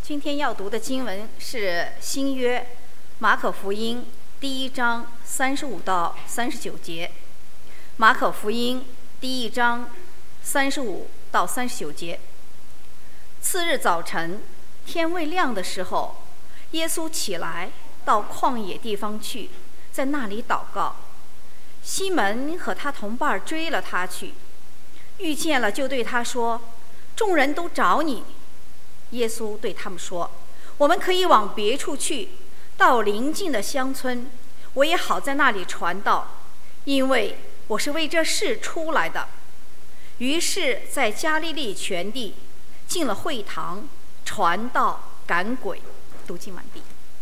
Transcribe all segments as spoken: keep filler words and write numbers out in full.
今天要读的经文是新约马可福音第一章三十五到三十九节。马可福音第一章三十五到三十九节。次日早晨，天未亮的时候，耶稣起来到旷野地方去，在那里祷告。西门和他同伴追了他去，遇见了就对他说：“众人都找你。”耶稣对他们说：“我们可以往别处去，到邻近的乡村，我也好在那里传道，因为我是为这事出来的。”于是，在加利利全地进了会堂，传道赶鬼。读经完毕。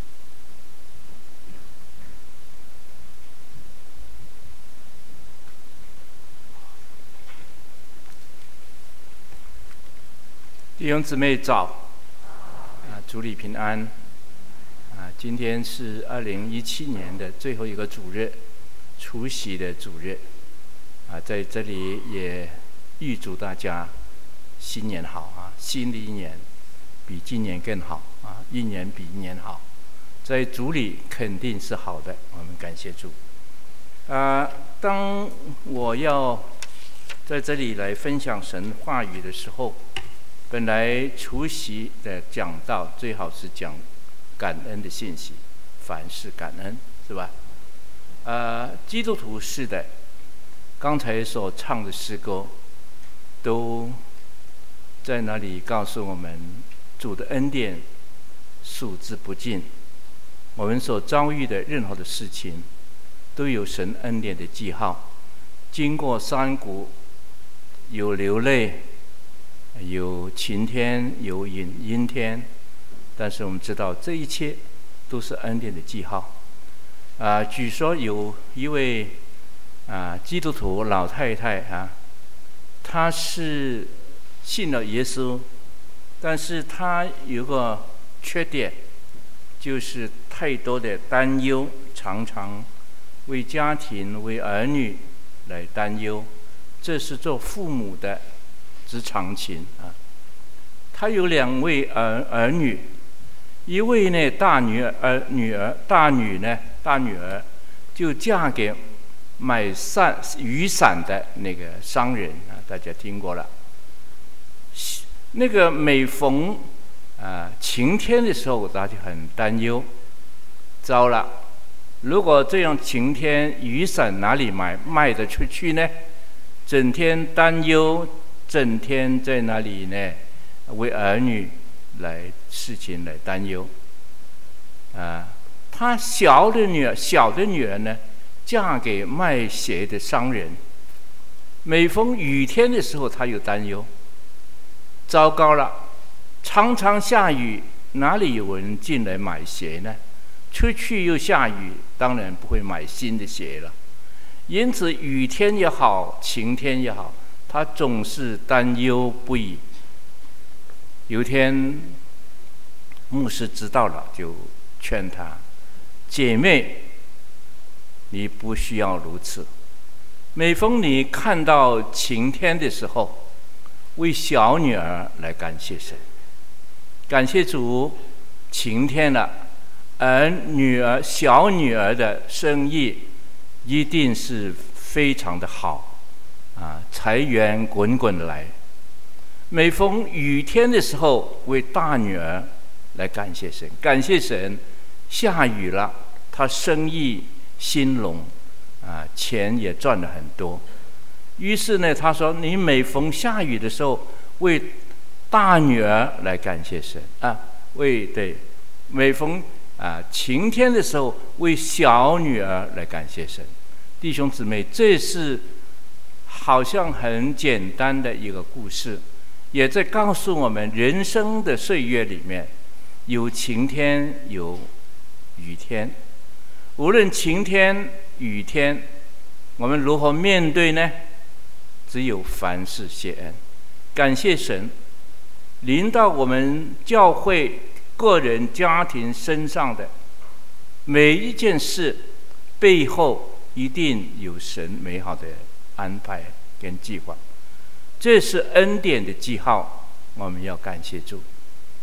弟兄姊妹早，啊，主里平安，啊，今天是二零一七年的最后一个主日，除夕的主日，啊，在这里也预祝大家新年好啊，新的一年比今年更好啊，一年比一年好，在主里肯定是好的，我们感谢主。啊，当我要在这里来分享神话语的时候，本来除夕的讲道最好是讲感恩的信息，凡事感恩，是吧？呃，基督徒是的，刚才所唱的诗歌，都在那里告诉我们主的恩典数之不尽。我们所遭遇的任何的事情，都有神恩典的记号。经过山谷，有流泪，有晴天，有阴阴天，但是我们知道这一切都是恩典的记号。啊、呃，据说有一位啊、呃、基督徒老太太啊，她是信了耶稣，但是她有个缺点，就是太多的担忧，常常为家庭、为儿女来担忧，这是做父母的之常情啊。他有两位儿儿女，一位呢大女儿女儿大女呢大女儿就嫁给买伞雨伞的那个商人啊，大家听过了。那个每逢啊晴天的时候，他就很担忧，糟了，如果这样晴天，雨伞哪里买卖得出去呢？整天担忧，整天在那里呢，为儿女来事情来担忧。啊，他小的女儿，小的女儿呢，嫁给卖鞋的商人。每逢雨天的时候，他有担忧。糟糕了，常常下雨，哪里有人进来买鞋呢？出去又下雨，当然不会买新的鞋了。因此，雨天也好，晴天也好，他总是担忧不已。有一天，牧师知道了，就劝他：“姐妹，你不需要如此。每逢你看到晴天的时候，为小女儿来感谢神，感谢主，晴天了，而女儿小女儿的生意一定是非常的好啊，财源滚滚来。每逢雨天的时候，为大女儿来感谢神，感谢神，下雨了，她生意兴隆啊，钱也赚了很多。于是呢，他说：“你每逢下雨的时候，为大女儿来感谢神啊，为对，每逢啊晴天的时候，为小女儿来感谢神。”弟兄姊妹，这是好像很简单的一个故事，也在告诉我们人生的岁月里面有晴天有雨天。无论晴天雨天，我们如何面对呢？只有凡事谢恩，感谢神临到我们教会、个人、家庭身上的每一件事背后，一定有神美好的安排跟计划，这是恩典的记号，我们要感谢主。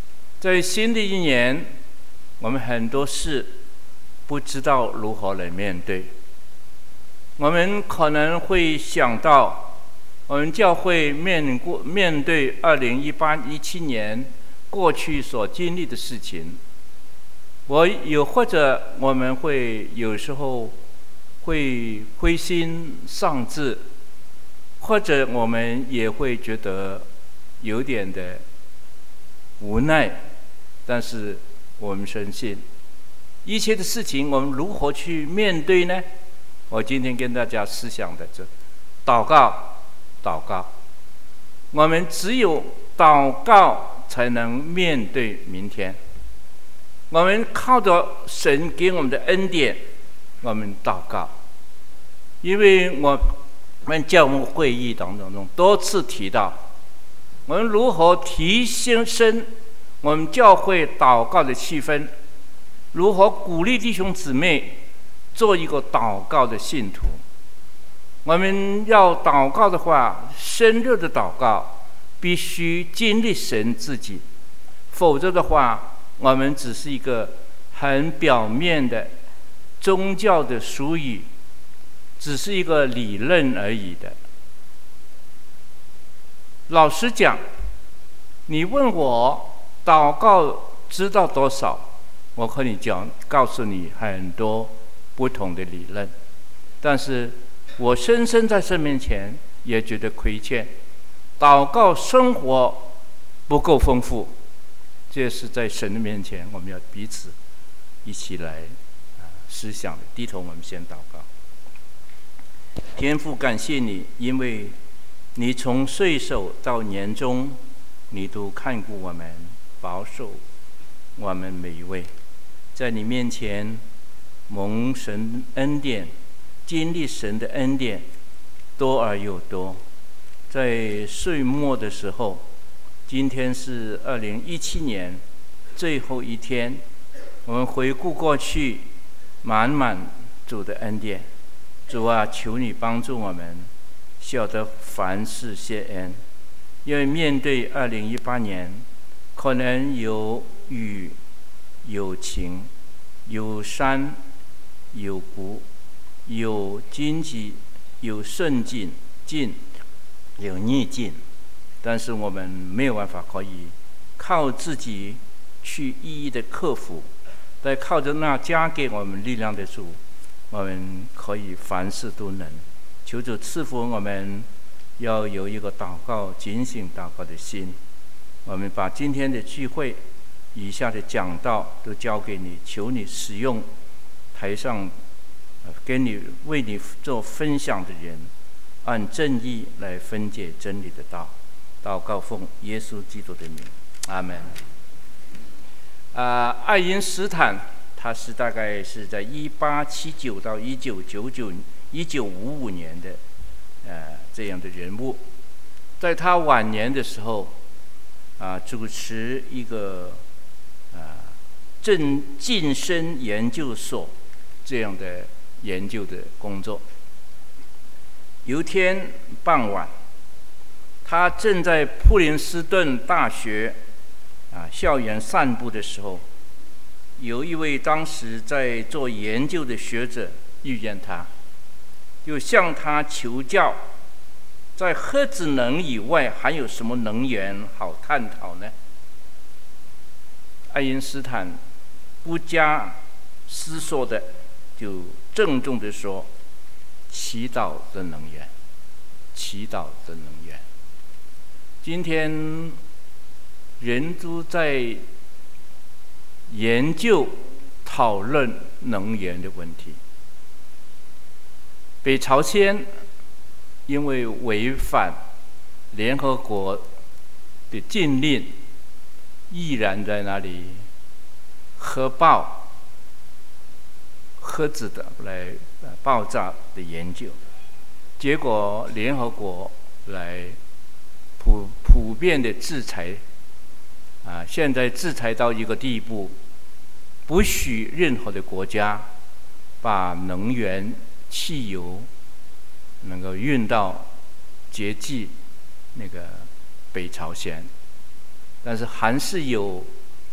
在新的一年，我们很多事不知道如何来面对。我们可能会想到，我们教会面过面对二零一八一七年过去所经历的事情，我有或者我们会有时候会灰心丧志，或者我们也会觉得有点的无奈。但是我们相信一切的事情我们如何去面对呢？我今天跟大家思想的这祷告祷告，我们只有祷告才能面对明天。我们靠着神给我们的恩典，我们祷告。因为我们教牧会议当中多次提到，我们如何提升我们教会祷告的气氛，如何鼓励弟兄姊妹做一个祷告的信徒。我们要祷告的话，深入的祷告必须经历神自己，否则的话，我们只是一个很表面的宗教的术语，只是一个理论而已的。老实讲，你问我祷告知道多少，我和你讲，告诉你很多不同的理论，但是我深深在神面前也觉得亏欠，祷告生活不够丰富，这是在神的面前我们要彼此一起来思想的。低头，我们先祷告。天父，感谢你，因为你从岁首到年终，你都看顾我们，保守我们每一位，在你面前蒙神恩典，经历神的恩典多而又多。在岁末的时候，今天是二零一七年最后一天，我们回顾过去，满满主的恩典。主啊，求你帮助我们晓得凡事谢恩，因为面对二零一八年，可能有雨有晴，有山有谷，有荆棘，有顺境境，有逆境，但是我们没有办法可以靠自己去一一的克服，但靠着那加给我们力量的主，我们可以凡事都能。求主赐福我们，要有一个祷告警醒祷告的心。我们把今天的聚会以下的讲道都交给你，求你使用台上跟你为你做分享的人，按正义来分解真理的道。祷告奉耶稣基督的名，阿门。啊、呃，爱因斯坦他是大概是在一八七九到一九九九、一九五五年的呃这样的人物，在他晚年的时候啊、呃，主持一个啊正晋升研究所这样的研究的工作。有一天傍晚，他正在普林斯顿大学啊校园散步的时候，有一位当时在做研究的学者遇见他，就向他求教，在核子能以外还有什么能源好探讨呢？爱因斯坦不加思索的就郑重地说：祈祷的能源，祈祷的能源。今天人都在研究讨论能源的问题。北朝鲜因为违反联合国的禁令，依然在那里核爆、核子的来爆炸的研究，结果联合国来普普遍的制裁，啊，现在制裁到一个地步，不许任何的国家把能源、汽油能够运到接济那个北朝鲜，但是还是有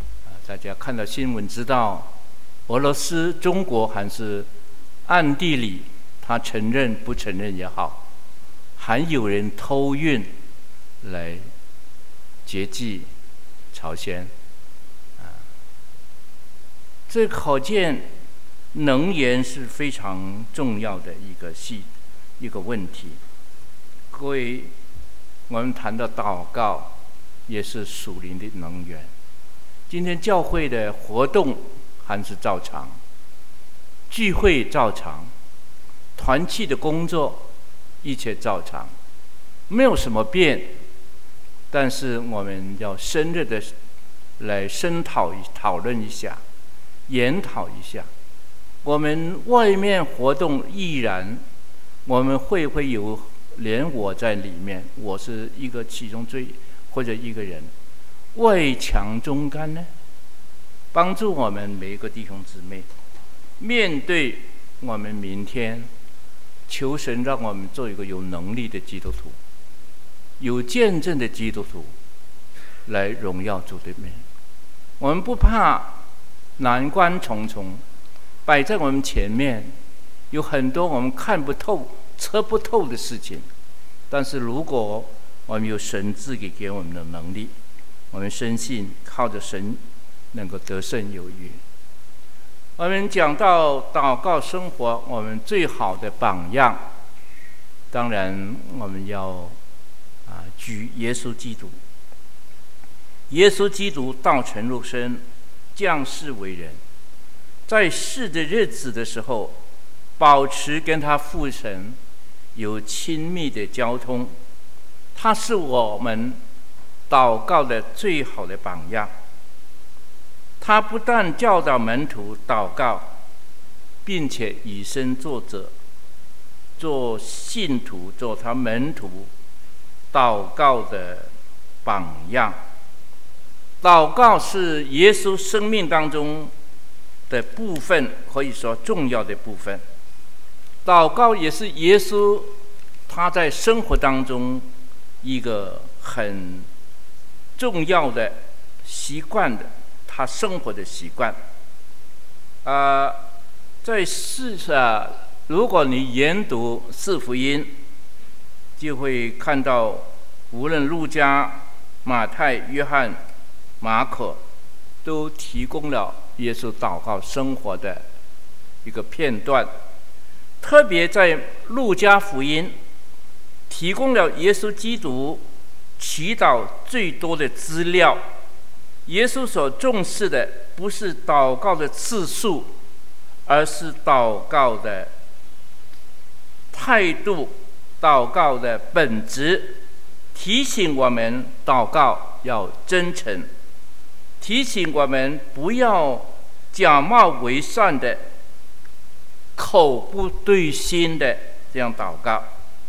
大家看到新闻知道，俄罗斯、中国还是暗地里，他承认不承认也好，还有人偷运来劫济朝鲜。啊，这可见能源是非常重要的一个系一个问题。各位，我们谈到祷告，也是属灵的能源。今天教会的活动还是照常，聚会照常，团契的工作一切照常，没有什么变。但是我们要深入的来深讨讨论一下，研讨一下，我们外面活动依然，我们会不会有连我在里面？我是一个其中最或者一个人，外强中干呢？帮助我们每一个弟兄姊妹面对我们明天，求神让我们做一个有能力的基督徒，有见证的基督徒，来荣耀主的名。我们不怕难关重重摆在我们前面，有很多我们看不透、测不透的事情，但是如果我们有神赐给给我们的能力，我们深信靠着神能够得胜有余。我们讲到祷告生活，我们最好的榜样，当然我们要啊举耶稣基督。耶稣基督道成肉身，降世为人，在世的日子的时候，保持跟他父神有亲密的交通，他是我们祷告的最好的榜样。他不但教导门徒祷告，并且以身作则，做信徒，做他门徒祷告的榜样。祷告是耶稣生命当中的部分，可以说重要的部分。祷告也是耶稣他在生活当中一个很重要的习惯的，他生活的习惯。啊、呃，在世上，如果你研读四福音，就会看到，无论路加、马太、约翰、马可，都提供了耶稣祷告生活的一个片段。特别在路加福音，提供了耶稣基督祈祷最多的资料。耶稣所重视的不是祷告的次数，而是祷告的态度，祷告的本质，提醒我们祷告要真诚，提醒我们不要假冒为善的，口不对心的这样祷告。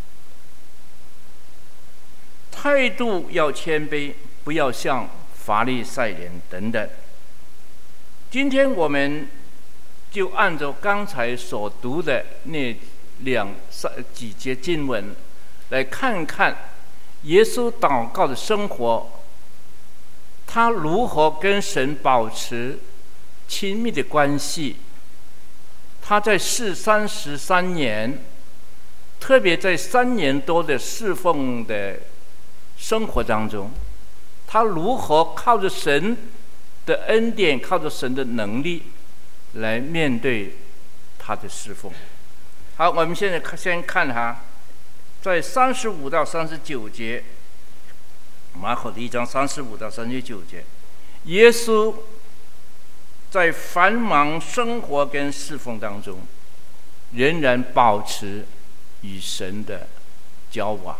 态度要谦卑，不要像法利赛人等等。今天我们就按照刚才所读的那两三几节经文来看看耶稣祷告的生活，他如何跟神保持亲密的关系。他在世三十三年，特别在三年多的侍奉的生活当中，他如何靠着神的恩典，靠着神的能力来面对他的侍奉。好，我们现在先看哈，在三十五到三十九节，马可的一章三十五到三十九节，耶稣在繁忙生活跟侍奉当中，仍然保持与神的交往。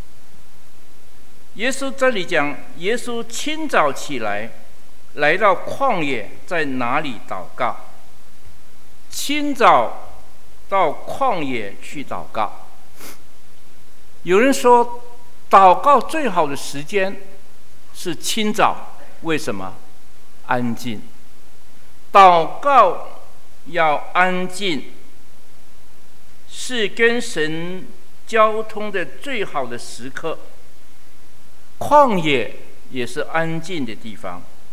耶稣这里讲，耶稣清早起来，来到旷野，在哪里祷告？清早到旷野去祷告。有人说，祷告最好的时间是清早，为什么？安静。祷告要安静，是跟神交通的最好的时刻。旷野也是安静的地方。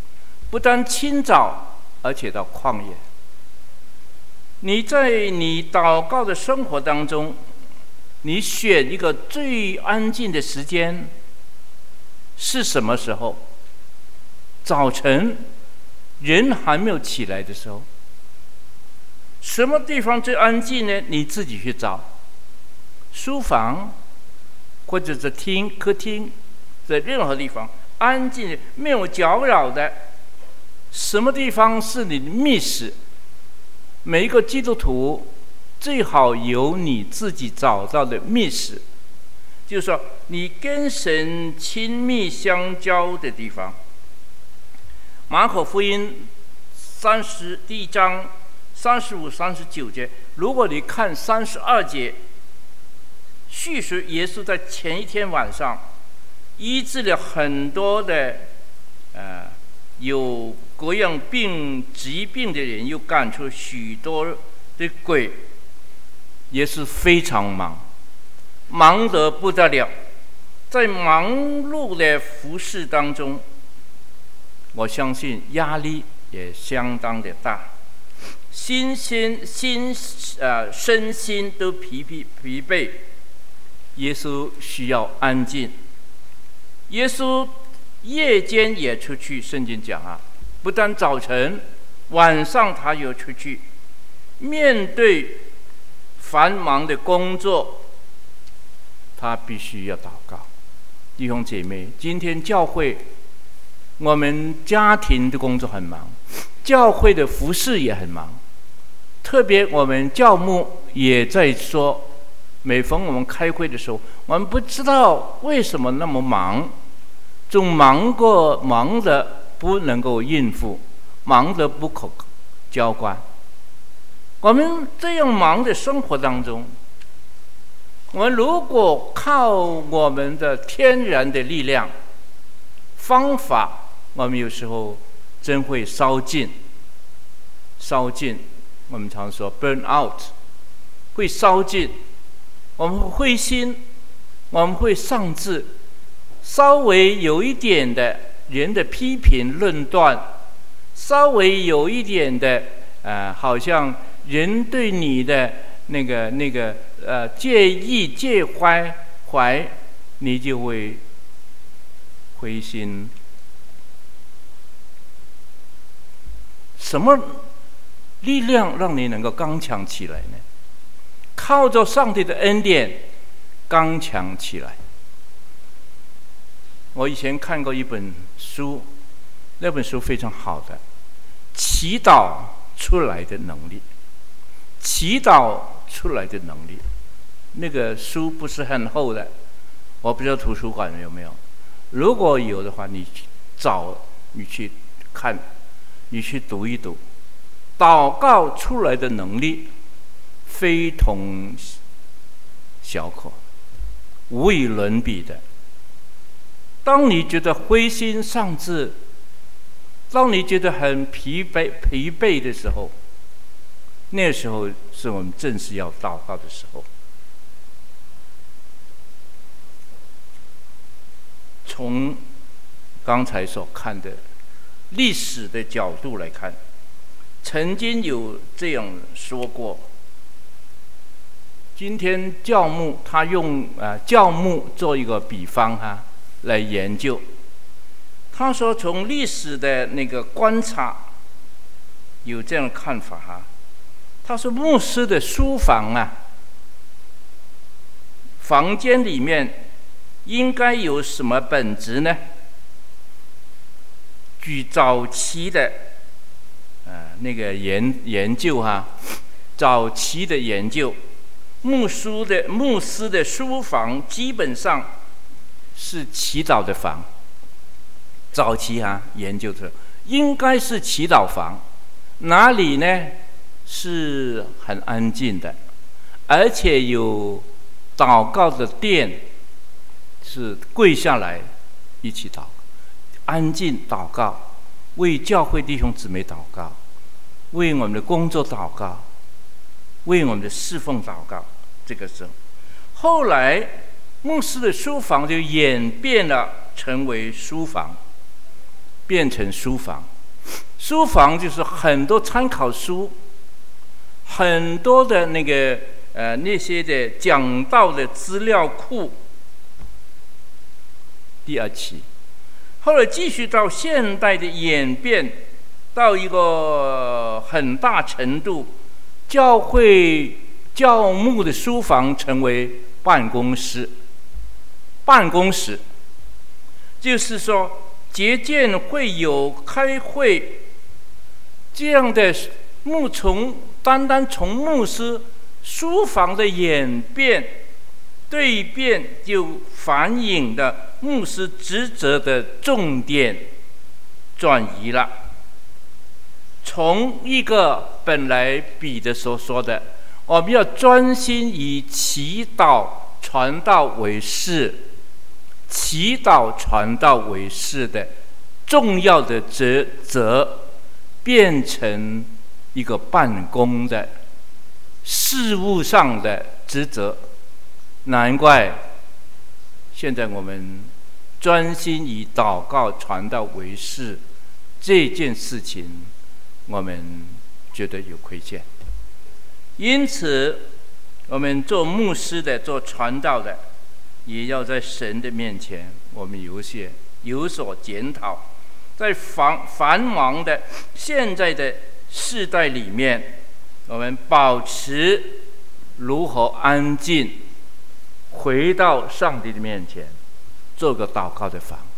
不但清早，而且到旷野。你在你祷告的生活当中，你选一个最安静的时间是什么时候？早晨人还没有起来的时候。什么地方最安静呢？你自己去找。书房，或者是厅、客厅，在任何地方安静的、没有搅扰的。什么地方是你的密室？每一个基督徒最好有你自己找到的密室，就是说你跟神亲密相交的地方。马可福音三十第一章三十五、三十九节，如果你看三十二节，叙述耶稣在前一天晚上医治了很多的呃有各样病疾病的人，又赶出许多的鬼。耶稣非常忙，忙得不得了。在忙碌的服事当中，我相信压力也相当的大，心心心呃身心都疲疲疲惫。耶稣需要安静。耶稣夜间也出去，圣经讲啊，不但早晨，晚上他也出去，面对繁忙的工作，他必须要祷告。弟兄姐妹，今天教会，我们家庭的工作很忙，教会的服事也很忙，特别我们教牧也在说，每逢我们开会的时候，我们不知道为什么那么忙，总忙过忙的不能够应付，忙得不可交关。我们这样忙的生活当中，我们如果靠我们的天然的力量方法，我们有时候真会烧尽烧尽我们常说 burn out， 会烧尽，我们会灰心，我们会丧志，稍微有一点的人的批评论断，稍微有一点的呃，好像人对你的那个那个呃介意介怀怀，你就会灰心。什么力量让你能够刚强起来呢？靠着上帝的恩典刚强起来。我以前看过一本书，那本书非常好的，祈祷出来的能力，祈祷出来的能力。那个书不是很厚的，我不知道图书馆有没有，如果有的话，你找你去看，你去读一读。祷告出来的能力非同小可，无与伦比的。当你觉得灰心丧志，当你觉得很疲惫疲惫的时候，那时候是我们正式要祷告的时候。从刚才所看的历史的角度来看，曾经有这样说过。今天教牧他用啊教牧做一个比方哈、啊、来研究。他说从历史的那个观察有这样的看法哈、啊。他说牧师的书房啊，房间里面应该有什么本质呢？据早期的呃那个研研究哈、啊，早期的研究，牧书的牧师的书房基本上是祈祷的房。早期啊研究的应该是祈祷房，哪里呢？是很安静的，而且有祷告的殿，是跪下来一起祷告，安静祷告，为教会弟兄姊妹祷告，为我们的工作祷告，为我们的侍奉祷告。这个时候，后来牧师的书房就演变了，成为书房，变成书房。 书房就是很多参考书，很多的那个呃那些的讲道的资料库。第二期，后来继续到现代的演变，到一个很大程度，教会教牧的书房成为办公室。办公室就是说节建会有开会这样的牧从，单单从牧师书房的演变对变，就反映的牧师职责的重点转移了，从一个本来彼得所说的我们要专心以祈祷传道为事，祈祷传道为事的重要的职责，变成一个办公的事务上的职责。难怪现在我们专心以祷告传道为事这件事情，我们觉得有亏欠。因此我们做牧师的，做传道的，也要在神的面前我们有些有所检讨。在繁繁忙的现在的世代里面，我们保持如何安静，回到上帝的面前，做个祷告的房。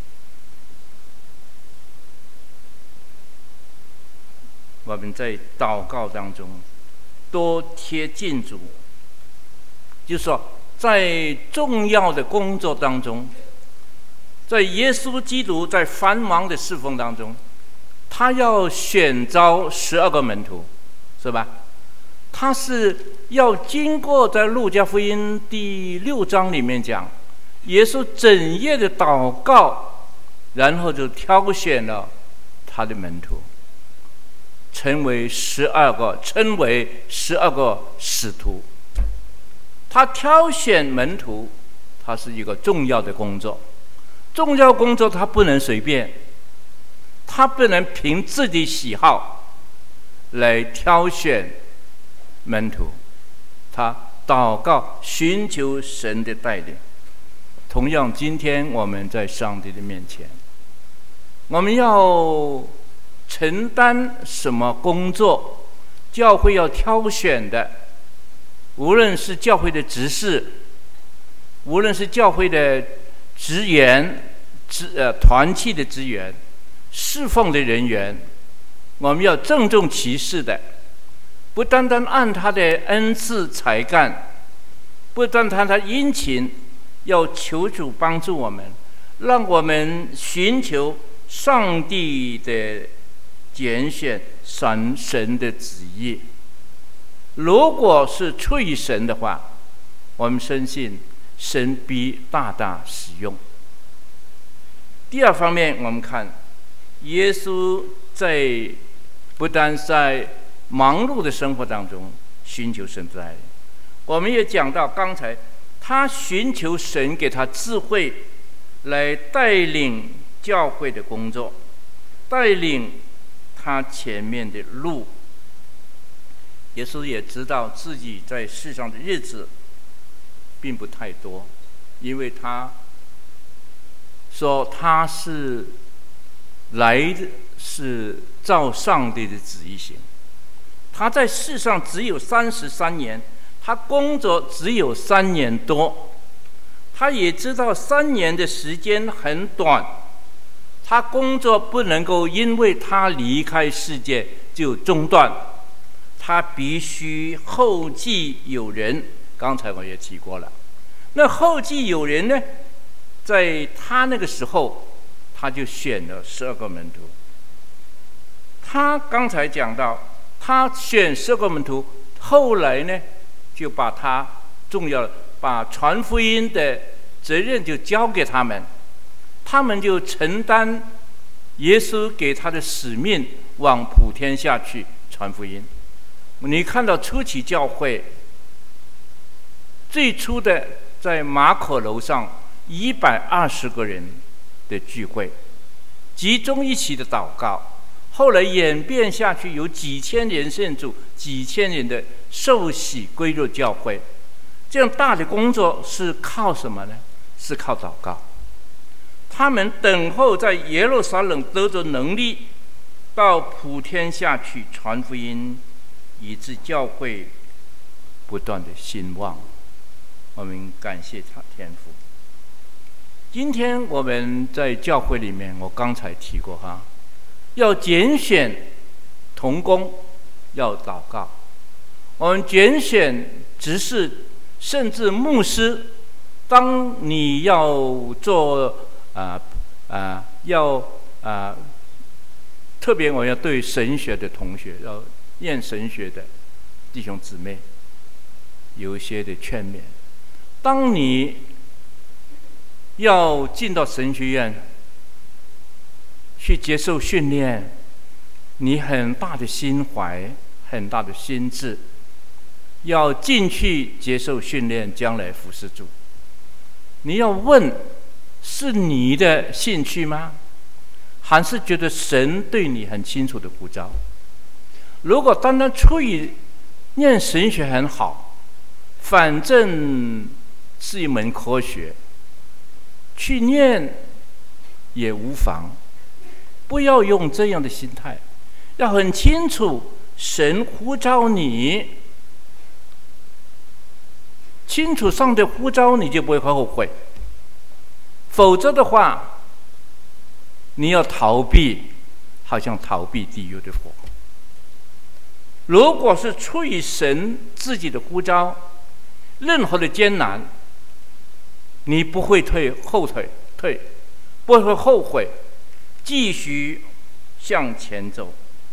我们在祷告当中多贴近主，就是说在重要的工作当中，在耶稣基督在繁忙的侍奉当中，他要选召十二个门徒，是吧？他是要经过在路加福音第六章里面讲，耶稣整夜的祷告，然后就挑选了他的门徒，成为十二个，称为十二个使徒。他挑选门徒，他是一个重要的工作。重要工作他不能随便，他不能凭自己喜好来挑选门徒，他祷告寻求神的带领。同样，今天我们在上帝的面前，我们要承担什么工作？教会要挑选的，无论是教会的执事，无论是教会的职员、职呃团契的职员、侍奉的人员，我们要郑重其事的，不单单按他的恩赐才干，不单单他殷勤，要求主帮助我们，让我们寻求上帝的拣选，神神的旨意。如果是出于神的话，我们深信神必大大使用。第二方面，我们看耶稣在不单在忙碌的生活当中寻求神的爱，我们也讲到刚才他寻求神给他智慧，来带领教会的工作，带领他前面的路。耶稣也知道自己在世上的日子并不太多，因为他说他是来的是照上帝的旨意行。他在世上只有三十三年，他工作只有三年多，他也知道三年的时间很短，他工作不能够因为他离开世界就中断，他必须后继有人。刚才我也提过了，那后继有人呢，在他那个时候他就选了十二个门徒。他刚才讲到他选十二个门徒，后来呢就把他重要的把传福音的责任就交给他们，他们就承担耶稣给他的使命，往普天下去传福音。你看到初期教会最初的在马可楼上一百二十个人的聚会，集中一起的祷告， 后来演变下去，有几千人信主，几千人的受洗归入教会。这样大的工作是靠什么呢？是靠祷告。他们等候在耶路撒冷得着能力，到普天下去传福音，以致教会不断的兴旺。我们感谢他天父。今天我们在教会里面，我刚才提过哈，要拣选同工，要祷告。我们拣选执事，甚至牧师。当你要做啊啊、呃呃，要啊、呃，特别我要对神学的同学，要念神学的弟兄姊妹，有一些的劝勉。当你要进到神学院去接受训练，你很大的心怀，很大的心志，要进去接受训练，将来服侍主。你要问，是你的兴趣吗？还是觉得神对你很清楚的呼召？如果单单出于念神学很好，反正是一门科学，去念也无妨。不要用这样的心态，要很清楚神呼召你，清楚上帝呼召你就不会后悔。否则的话，你要逃避，好像逃避地狱的火。如果是出于神自己的呼召，任何的艰难，你不会退后退退，不会后悔，继续向前走。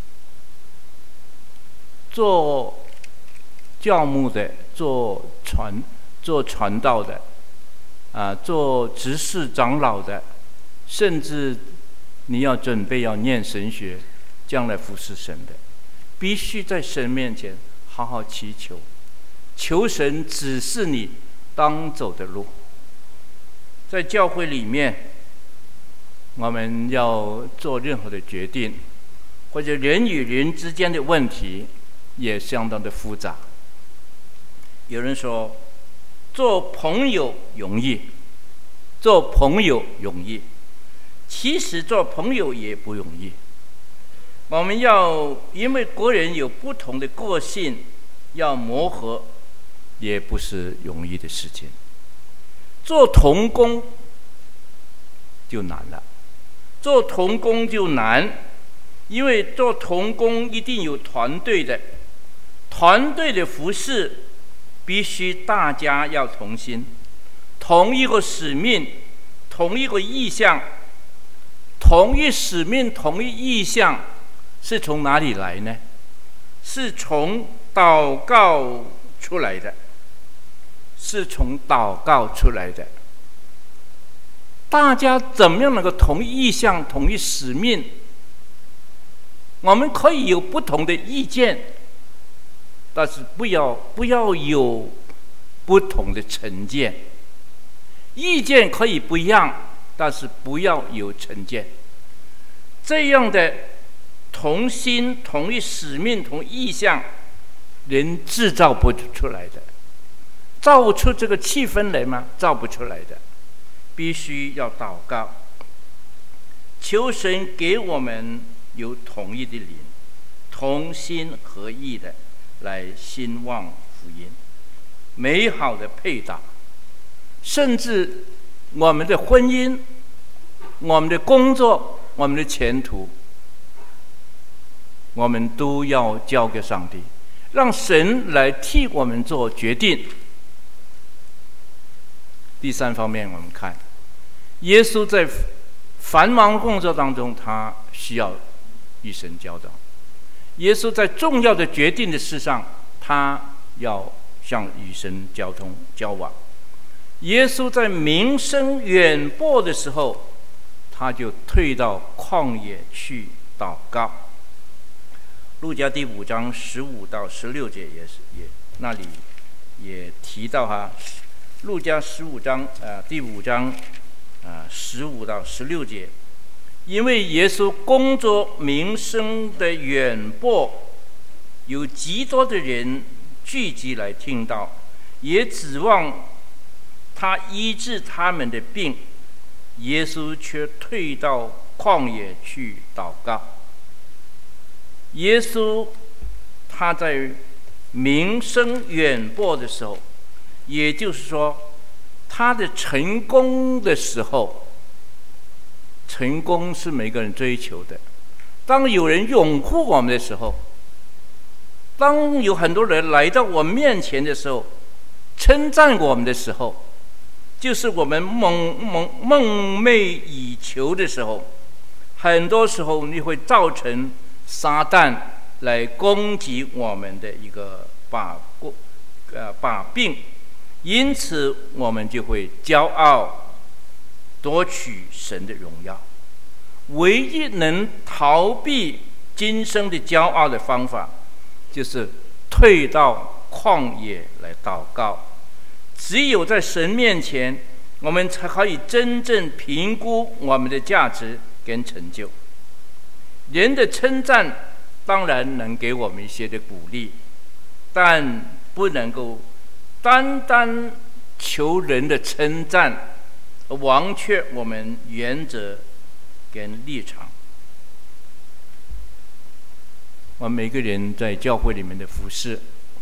做教牧的，做传做传道的，啊，做执事长老的，甚至你要准备要念神学，将来服侍神的，必须在神面前好好祈求，求神指示你当走的路。在教会里面，我们要做任何的决定，或者人与人之间的问题也相当的复杂。有人说做朋友容易，做朋友容易，其实做朋友也不容易。我们要因为个人有不同的个性，要磨合也不是容易的事情。做同工就难了，做同工就难，因为做同工一定有团队的，团队的服事必须大家要同心，同一个使命，同一个意向。同一使命，同一意向是从哪里来呢？是从祷告出来的，是从祷告出来的。大家怎么样能够同一意向、同一使命？我们可以有不同的意见，但是不要不要有不同的成见。意见可以不一样，但是不要有成见。这样的同心、同一使命、同一意向，人制造不出来的，造出这个气氛来吗？造不出来的。必须要祷告，求神给我们有统一的灵，同心合意的来兴旺福音，美好的配搭，甚至我们的婚姻、我们的工作、我们的前途，我们都要交给上帝，让神来替我们做决定。第三方面，我们看耶稣在繁忙工作当中，他需要与神交道。耶稣在重要的决定的事上，他要向与神交通交往。耶稣在名声远播的时候，他就退到旷野去祷告。路加第五章十五到十六节也是也那里也提到哈，路加十五章呃第五章啊十五到十六节， 因为耶稣工作名声的远播，有极多的人聚集来听到，也指望他医治他们的病，耶稣却退到旷野去祷告。耶稣他在名声远播的时候，也就是说他的成功的时候，成功是每个人追求的。当有人拥护我们的时候，当有很多人来到我们面前的时候，称赞我们的时候，就是我们梦梦梦寐以求的时候。很多时候你会造成撒旦来攻击我们的一个把呃把柄，因此我们就会骄傲，夺取神的荣耀。唯一能逃避今生的骄傲的方法，就是退到旷野来祷告。只有在神面前，我们才可以真正评估我们的价值跟成就。人的称赞当然能给我们一些的鼓励，但不能够单单求人的称赞，忘却我们原则跟立场。我们每个人在教会里面的服事，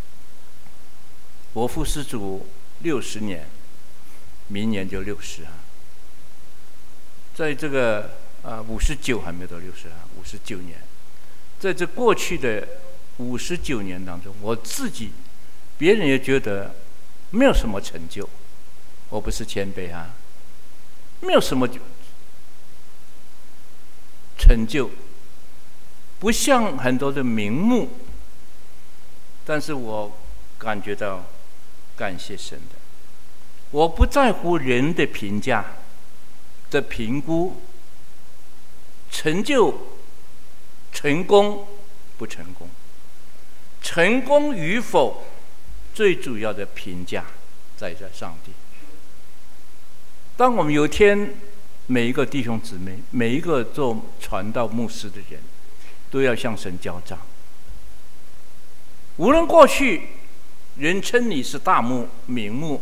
我服事主六十年，明年就六十啊。在这个啊五十九还没有到六十啊，五十九年，在这过去的五十九年当中，我自己，别人也觉得没有什么成就，我不是谦卑啊，没有什么成就，不像很多的名目，但是我感觉到感谢神的，我不在乎人的评价的评估，成就、成功不成功，成功与否，最主要的评价在在上帝。当我们有一天，每一个弟兄姊妹，每一个做传道牧师的人，都要向神交账。无论过去人称你是大牧名牧，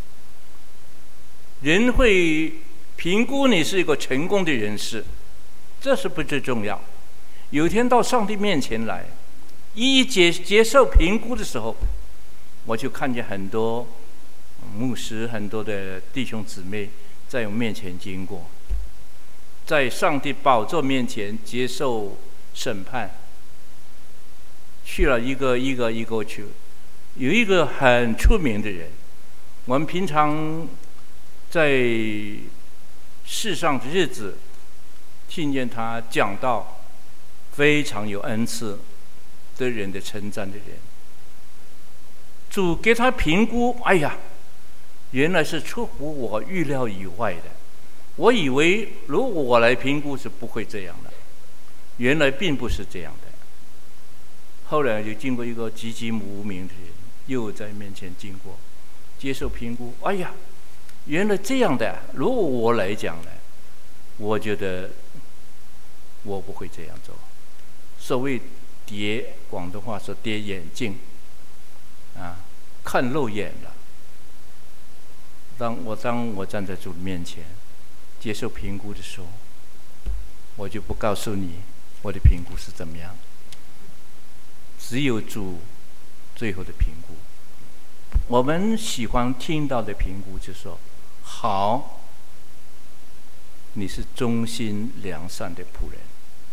人会评估你是一个成功的人士，这是不最重要。有一天到上帝面前来，一一接接受评估的时候，我就看见很多牧师、很多的弟兄姊妹在我面前经过，在上帝宝座面前接受审判，去了一个一个一个去。有一个很出名的人，我们平常在世上的日子听见他讲道，非常有恩赐的人的称赞的人，主给他评估，哎呀，原来是出乎我预料以外的。我以为如果我来评估是不会这样的，原来并不是这样的。后来就经过一个籍籍无名的人，又在面前经过，接受评估，哎呀，原来这样的。如果我来讲呢，我觉得我不会这样做。所谓跌，广东话说跌眼镜啊，看漏眼了。当我当我站在主面前接受评估的时候，我就不告诉你我的评估是怎么样，只有主最后的评估。我们喜欢听到的评估就是说，好，你是忠心良善的仆人，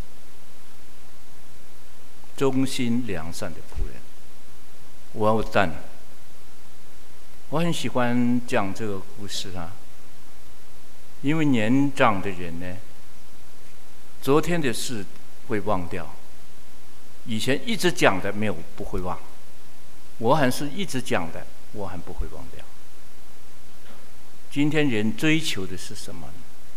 忠心良善的仆人。Well done。我很喜欢讲这个故事啊，因为年长的人呢，昨天的事会忘掉，以前一直讲的没有不会忘，我还是一直讲的，我还不会忘掉。今天人追求的是什么呢？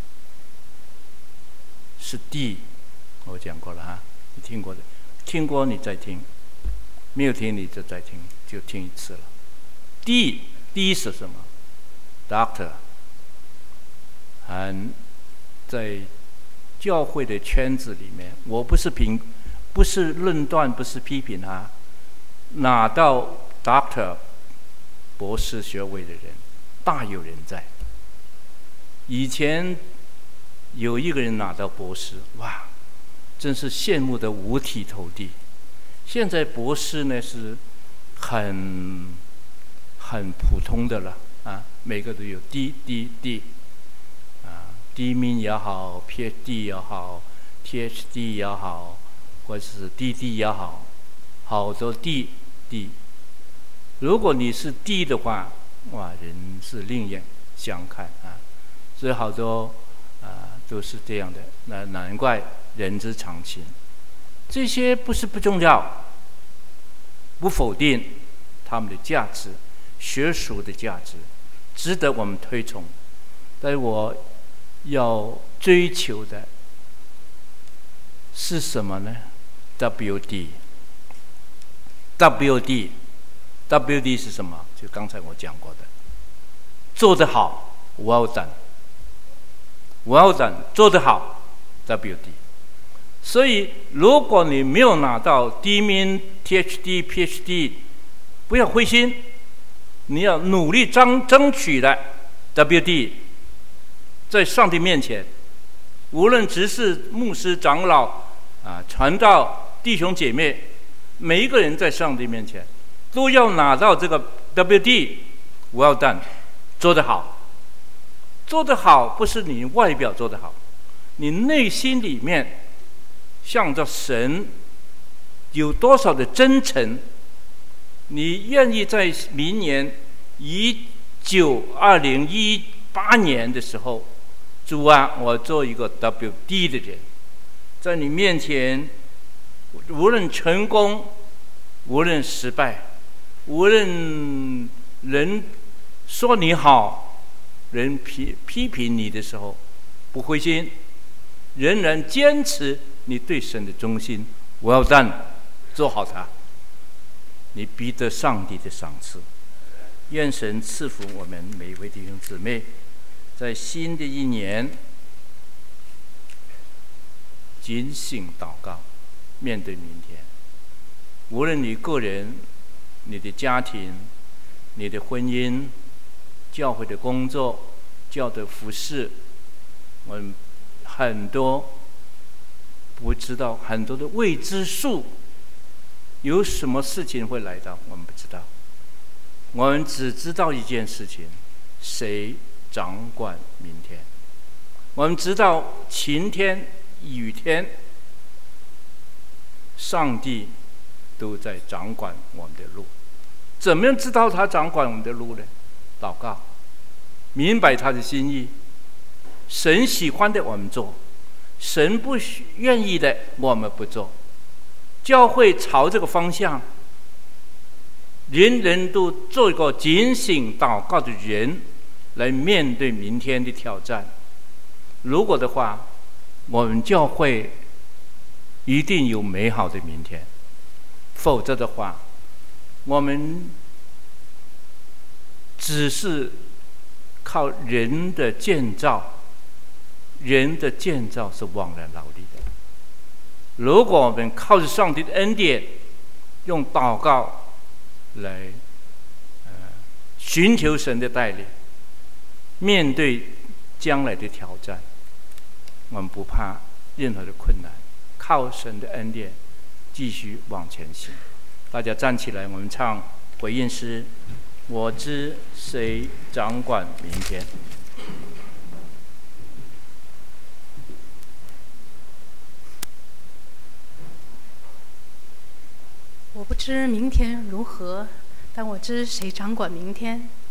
是地，我讲过了哈，你听过的，听过你再听，没有听你就再听，就听一次了。地，地是什么 ？Doctor， 还在教会的圈子里面，我不是评，不是论断，不是批评他，拿到 Doctor 博士学位的人大有人在。以前有一个人拿到博士，哇，真是羡慕的五体投地。现在博士呢是很很普通的了啊，每个都有 D D D 啊 ，D Min 也好 ，PhD 也好 ，PhD 也好，或者是 D D 也好，好多 D D。如果你是 D 的话，哇，人是另眼相看啊。所以好多啊都是这样的，那难怪人之常情。这些不是不重要，不否定他们的价值，学术的价值值得我们推崇。但是我要追求的是什么呢 ？W D W D W D 是什么？就刚才我讲过的，做得好 ，well done，well done， 做得好 ，W D。所以，如果你没有拿到 D Min、T H D、PhD， 不要灰心，你要努力争争取的 W D， 在上帝面前，无论执事、牧师、长老啊、传道、弟兄姐妹，每一个人在上帝面前都要拿到这个 W D，well done， 做得好，做得好不是你外表做得好，你内心里面。向着神有多少的真诚？你愿意在明年一九二零一八年的时候，主啊，我做一个 W D 的人，在你面前，无论成功，无论失败，无论人说你好，人批批评你的时候，不灰心，仍然坚持。你对神的忠心 ，well done， 做好它，你必得上帝的赏赐。愿神赐福我们每一位弟兄姊妹，在新的一年警醒祷告，面对明天。无论你个人、你的家庭、你的婚姻、教会的工作、教的服事，我们很多。不知道很多的未知数，有什么事情会来到，我们不知道。我们只知道一件事情：谁掌管明天？我们知道晴天、雨天，上帝都在掌管我们的路。怎么样知道他掌管我们的路呢？祷告，明白他的心意，神喜欢的我们做。神不愿意的，我们不做。教会朝这个方向，人人都做一个警醒祷告的人，来面对明天的挑战。如果的话，我们教会一定有美好的明天；否则的话，我们只是靠人的建造。人的建造是枉然劳力的。如果我们靠着上帝的恩典，用祷告来呃寻求神的带领，面对将来的挑战，我们不怕任何的困难，靠神的恩典继续往前行。大家站起来，我们唱回应诗：我知谁掌管明天。 我不知明天如何，但我知谁掌管明天。